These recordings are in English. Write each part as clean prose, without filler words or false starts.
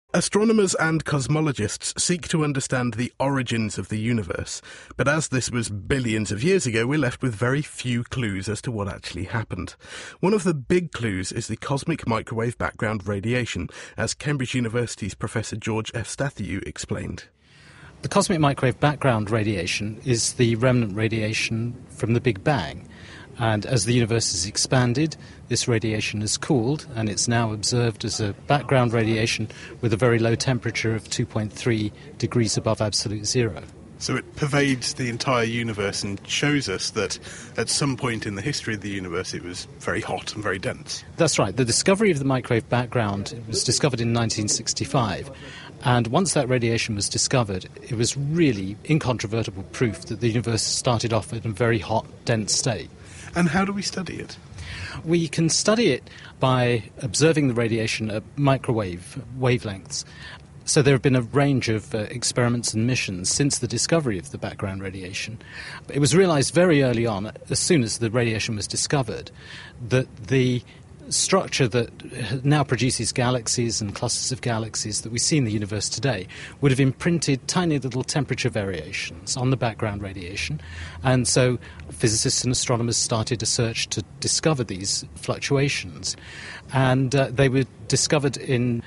Astronomers and cosmologists seek to understand the origins of the universe, but as this was billions of years ago, we're left with very few clues as to what actually happened. One of the big clues is the cosmic microwave background radiation, as Cambridge University's Professor George F. Stathew explained. The cosmic microwave background radiation is the remnant radiation from the Big Bang. And as the universe has expanded, this radiation has cooled, and it's now observed as a background radiation with a very low temperature of 2.3 degrees above absolute zero. So it pervades the entire universe and shows us that at some point in the history of the universe it was very hot and very dense. That's right. The discovery of the microwave background was discovered in 1965. And once that radiation was discovered, it was really incontrovertible proof that the universe started off in a very hot, dense state. And how do we study it? We can study it by observing the radiation at microwave wavelengths. So there have been a range of experiments and missions since the discovery of the background radiation. It was realized very early on, as soon as the radiation was discovered, that the structure that now produces galaxies and clusters of galaxies that we see in the universe today would have imprinted tiny little temperature variations on the background radiation. And so physicists and astronomers started a search to discover these fluctuations. And they were discovered in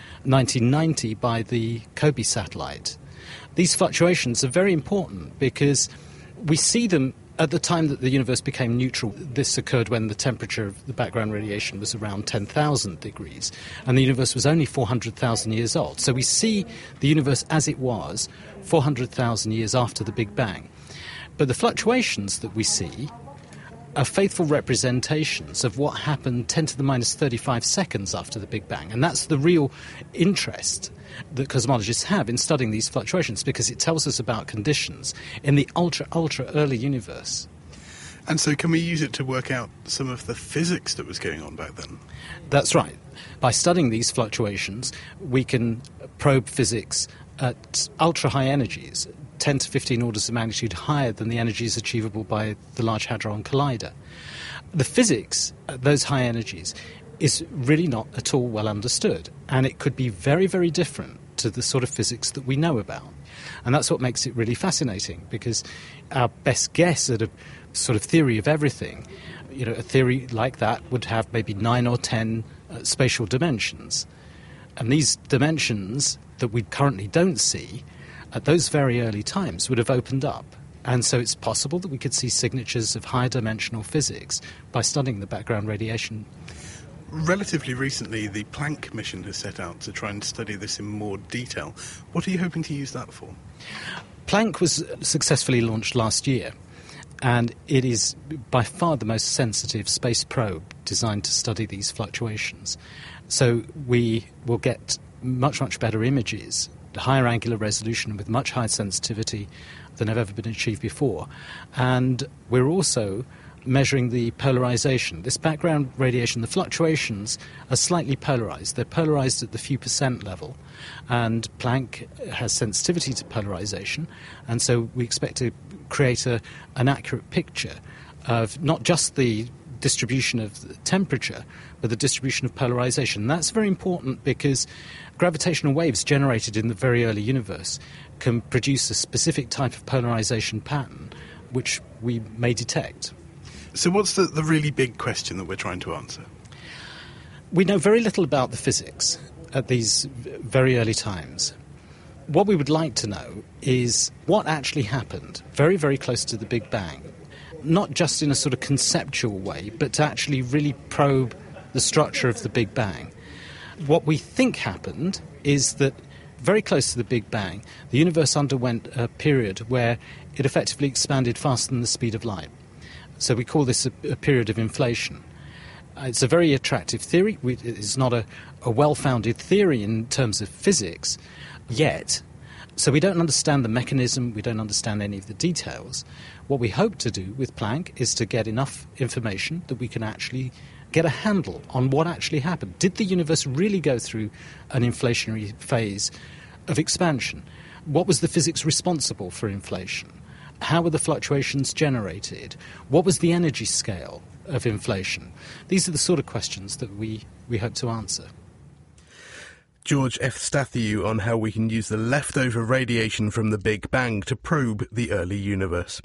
1990 by the COBE satellite. These fluctuations are very important because we see them at the time that the universe became neutral. This occurred when the temperature of the background radiation was around 10,000 degrees, and the universe was only 400,000 years old. So we see the universe as it was 400,000 years after the Big Bang. But the fluctuations that we see are faithful representations of what happened 10 to the minus 35 seconds after the Big Bang. And that's the real interest that cosmologists have in studying these fluctuations, because it tells us about conditions in the ultra early universe. And so can we use it to work out some of the physics that was going on back then? That's right. By studying these fluctuations, we can probe physics at ultra-high energies, 10 to 15 orders of magnitude higher than the energies achievable by the Large Hadron Collider. The physics at those high energies is really not at all well understood, and it could be very, very different to the sort of physics that we know about. And that's what makes it really fascinating, because our best guess at a sort of theory of everything, a theory like that would have maybe 9 or 10 spatial dimensions. And these dimensions that we currently don't see at those very early times would have opened up. And so it's possible that we could see signatures of higher dimensional physics by studying the background radiation. Relatively recently, the Planck mission has set out to try and study this in more detail. What are you hoping to use that for? Planck was successfully launched last year, and it is by far the most sensitive space probe designed to study these fluctuations. So we will get much, much better images, higher angular resolution with much higher sensitivity than have ever been achieved before. And we're also measuring the polarization. This background radiation, the fluctuations are slightly polarized. They're polarized at the few percent level. And Planck has sensitivity to polarization. And so we expect to create an accurate picture of not just the distribution of the temperature, but the distribution of polarization. And that's very important because gravitational waves generated in the very early universe can produce a specific type of polarization pattern, which we may detect. So what's the really big question that we're trying to answer? We know very little about the physics at these very early times. What we would like to know is what actually happened very, very close to the Big Bang, not just in a sort of conceptual way, but to actually really probe the structure of the Big Bang. What we think happened is that very close to the Big Bang, the universe underwent a period where it effectively expanded faster than the speed of light. So we call this a period of inflation. It's a very attractive theory. It's not a well-founded theory in terms of physics yet. So we don't understand the mechanism, we don't understand any of the details. What we hope to do with Planck is to get enough information that we can actually get a handle on what actually happened. Did the universe really go through an inflationary phase of expansion? What was the physics responsible for inflation? How were the fluctuations generated? What was the energy scale of inflation? These are the sort of questions that we hope to answer. George Efstathiou on how we can use the leftover radiation from the Big Bang to probe the early universe.